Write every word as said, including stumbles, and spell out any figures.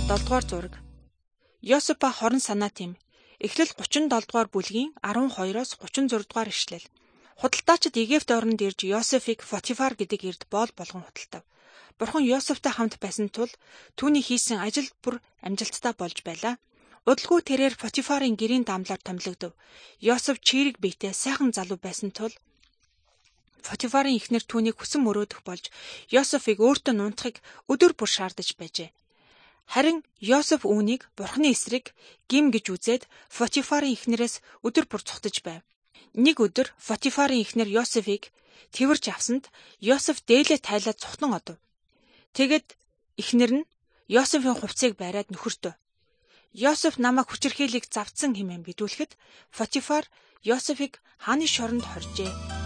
долдугаар зураг. Йосеф ба хорон санаа тэм. Эхлэл гучин долдугаар бүлгийн арван хоёроос гучин зурдугаар ишлэл. Худалдаачид Египт оронд ирж Йосефийг Потифар гэдэг эрд боол болгон худалдав. Бурхан Йосефтэй хамт байсан тул түүний хийсэн ажил бүр амжилттай болж байлаа. Удалгүй тэрээр Потифарын гэрийн дамлаар томилогдов. Йосеф чирэг биетэй сайхан залуу байсан тул Потифарын эхнэр түүнийг хүсэн мөрөөдөх болж Йосефийг өөртөө нунтахыг өдөр бүр шаардаж байжээ. Харин Йосеф үүнийг Бурханы эсрэг гим гэж үзээд Потифарын эхнэрээс өдөр бүр цухтаж байв. Нэг өдөр Потифарын эхнэр Йосефийг тэрвэрч авсанд Йосеф дээлээ тайлаад цухтан одов. Тэгэд эхнэр нь Йосефийн хувцсыг байраад нөхөртөө Йосеф намайг хүчирхийлийг завдсан хэмээн бидүүлэхэд Потифар Йосефийг хааны шоронд хоржээ.